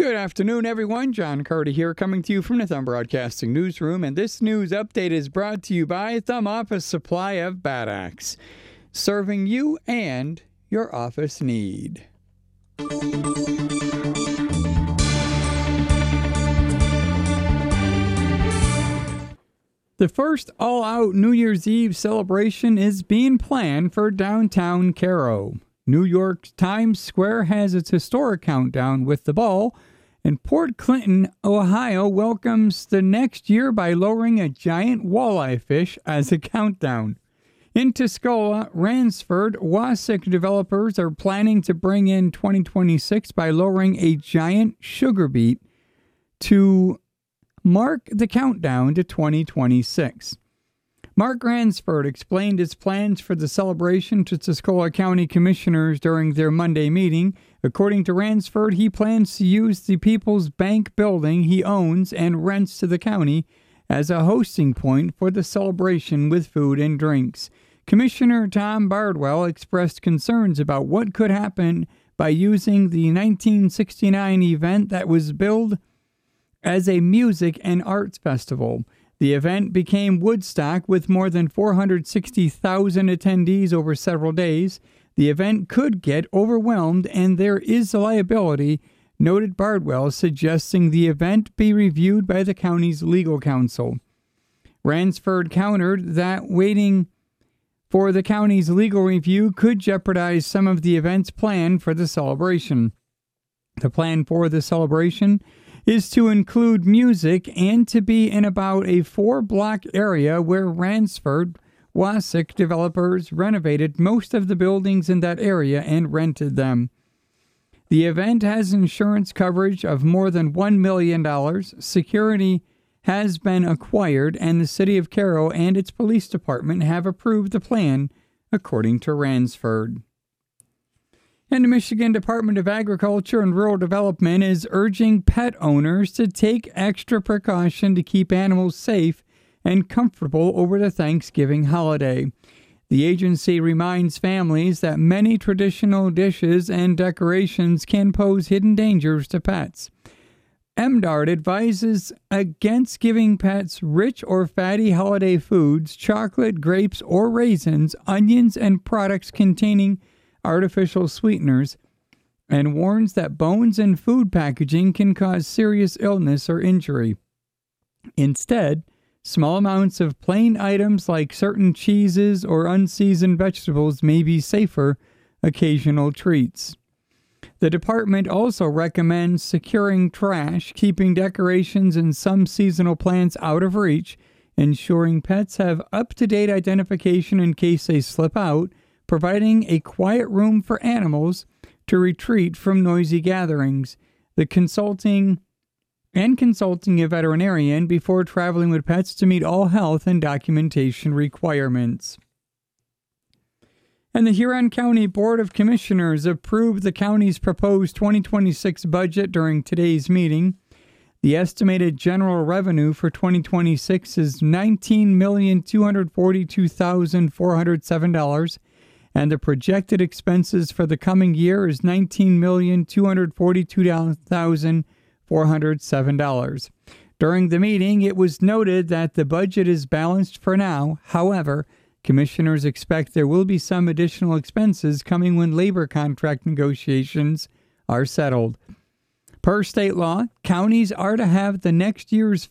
Good afternoon, everyone. John Carter here, coming to you from the Thumb Broadcasting Newsroom, and this news update is brought to you by Thumb Office Supply of Bad Axe, serving you and your office need. The first all-out New Year's Eve celebration is being planned for downtown Cairo. New York's Times Square has its historic countdown with the ball, and Port Clinton, Ohio welcomes the next year by lowering a giant walleye fish as a countdown. In Tuscola, Ransford, Wasik developers are planning to bring in 2026 by lowering a giant sugar beet to mark the countdown to 2026. Mark Ransford explained his plans for the celebration to Tuscola County Commissioners during their Monday meeting. According to Ransford, he plans to use the People's Bank building he owns and rents to the county as a hosting point for the celebration with food and drinks. Commissioner Tom Bardwell expressed concerns about what could happen by using the 1969 event that was billed as a music and arts festival. The event became Woodstock with more than 460,000 attendees over several days. The event could get overwhelmed and there is a liability, noted Bardwell, suggesting the event be reviewed by the county's legal counsel. Ransford countered that waiting for the county's legal review could jeopardize some of the events planned for the celebration. The plan for the celebration is to include music and to be in about a 4-block area where Ransford Wasik developers renovated most of the buildings in that area and rented them. The event has insurance coverage of more than $1 million. Security has been acquired, and the city of Cairo and its police department have approved the plan, according to Ransford. And the Michigan Department of Agriculture and Rural Development is urging pet owners to take extra precaution to keep animals safe and comfortable over the Thanksgiving holiday. The agency reminds families that many traditional dishes and decorations can pose hidden dangers to pets. MDARD advises against giving pets rich or fatty holiday foods, chocolate, grapes, or raisins, onions, and products containing artificial sweeteners, and warns that bones and food packaging can cause serious illness or injury. Instead, small amounts of plain items like certain cheeses or unseasoned vegetables may be safer occasional treats. The department also recommends securing trash, keeping decorations and some seasonal plants out of reach, ensuring pets have up-to-date identification in case they slip out, providing a quiet room for animals to retreat from noisy gatherings, consulting a veterinarian before traveling with pets to meet all health and documentation requirements. And the Huron County Board of Commissioners approved the county's proposed 2026 budget during today's meeting. The estimated general revenue for 2026 is $19,242,407, and the projected expenses for the coming year is $19,242,407. During the meeting, it was noted that the budget is balanced for now. However, commissioners expect there will be some additional expenses coming when labor contract negotiations are settled. Per state law, counties are to have the next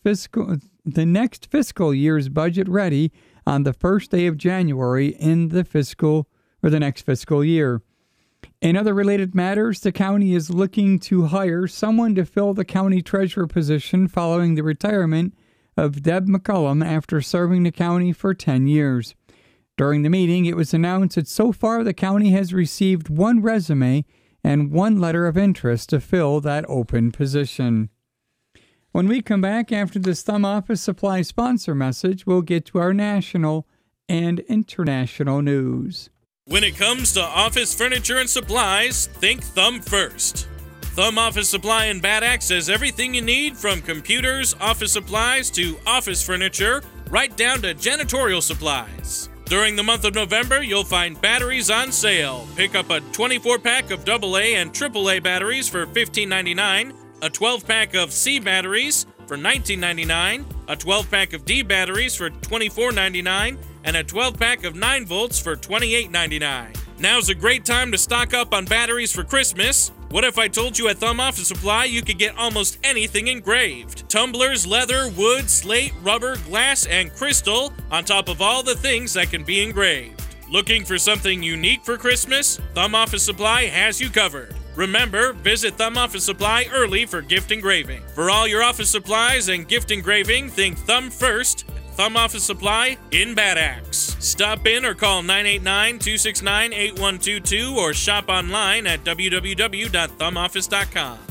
fiscal year's budget ready on the first day of January in the next fiscal year. In other related matters, the county is looking to hire someone to fill the county treasurer position following the retirement of Deb McCullum after serving the county for 10 years. During the meeting, it was announced that so far the county has received 1 resume and 1 letter of interest to fill that open position. When we come back after this Thumb Office Supply sponsor message, we'll get to our national and international news. When it comes to office furniture and supplies, think Thumb first. Thumb Office Supply in Bad Axe has everything you need, from computers, office supplies, to office furniture, right down to janitorial supplies. During the month of November, you'll find batteries on sale. Pick up a 24-pack of AA and AAA batteries for $15.99, a 12-pack of C batteries for $19.99, a 12-pack of D batteries for $24.99, and a 12-pack of 9 volts for $28.99. Now's a great time to stock up on batteries for Christmas. What if I told you at Thumb Office Supply you could get almost anything engraved? Tumblers, leather, wood, slate, rubber, glass, and crystal, on top of all the things that can be engraved. Looking for something unique for Christmas? Thumb Office Supply has you covered. Remember, visit Thumb Office Supply early for gift engraving. For all your office supplies and gift engraving, think Thumb first. Thumb Office Supply in Bad Axe. Stop in or call 989-269-8122 or shop online at www.thumboffice.com.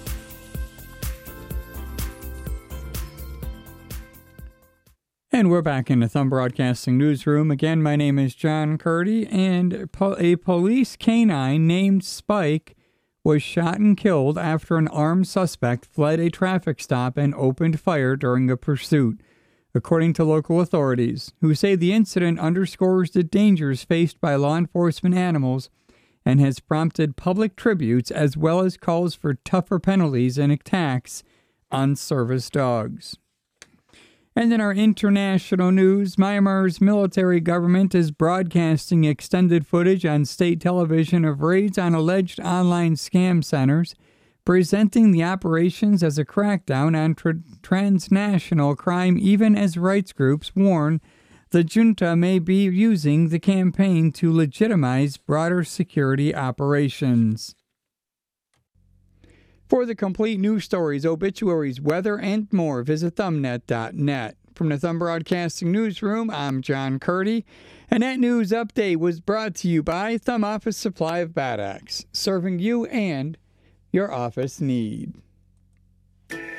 And we're back in the Thumb Broadcasting Newsroom. Again, my name is John Curdy, and a police canine named Spike was shot and killed after an armed suspect fled a traffic stop and opened fire during a pursuit, according to local authorities, who say the incident underscores the dangers faced by law enforcement animals and has prompted public tributes as well as calls for tougher penalties and attacks on service dogs. And in our international news, Myanmar's military government is broadcasting extended footage on state television of raids on alleged online scam centers, presenting the operations as a crackdown on transnational crime, even as rights groups warn the junta may be using the campaign to legitimize broader security operations. For the complete news stories, obituaries, weather, and more, visit thumbnet.net. From the Thumb Broadcasting Newsroom, I'm John Curdy, and that news update was brought to you by Thumb Office Supply of Bad Axe, serving you and your office need.